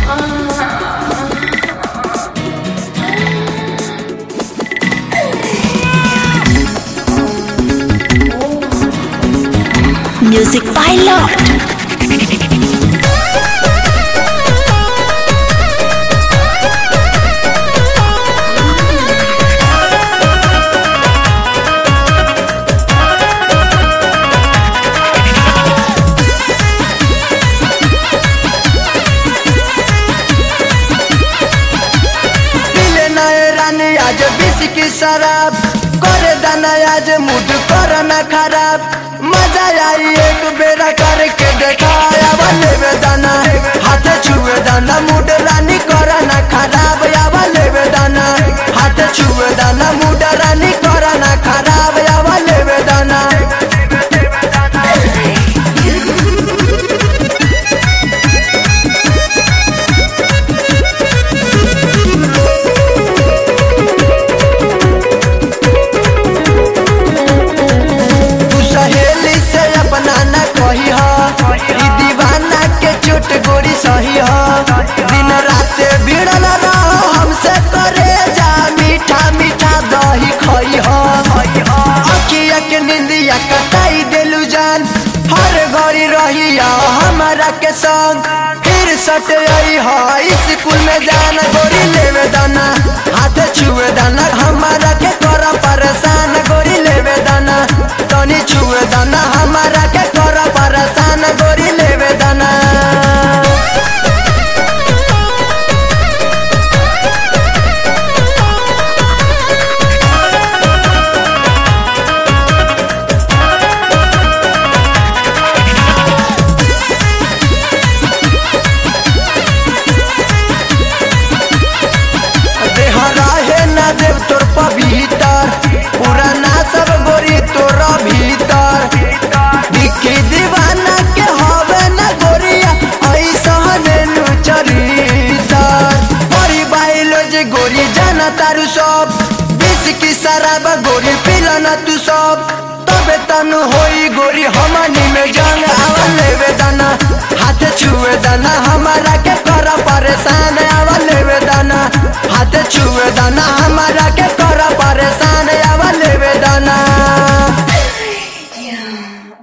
Music Pilot. आज बीस की शराब करे दाना आज मूड करना खराब मजा आई एक बेरा करके देखाया वाले दाना हाथ छुए दाना मूड रानी करना खराब या वाले दाना हाथ छुए दाना मूड रानी करना खराब या वाले दाना दीवाना के चोट गोरी सही है दिन रात भिड़ल रहो हमसे करे जा मीठा मीठा दही खई है अखिया के निंदिया कटाई देलू जान हर घड़ी रही हमारा के संग फिर सट आई है स्कूल में जाना गोरी लेवे दाना हाथ छुए दाना हमारा के कर परेशान गोरी लेवे दाना तनी छुए दाना हमारा के कर परेशान गोरी लेवे दाना देव तोर पवितर पुराना सब गोरी तोरा भीतर दिखी दीवाना के हवे न गोरिया ऐसा नु चरितर बड़ी बायोलॉजी गोरी जाना तारू सब बीस की शराब गोरी पिला न तू सब तबे तनु होई गोरी हमनी में जंग आवा लेवे दाना हाथ छुए दाना हमारा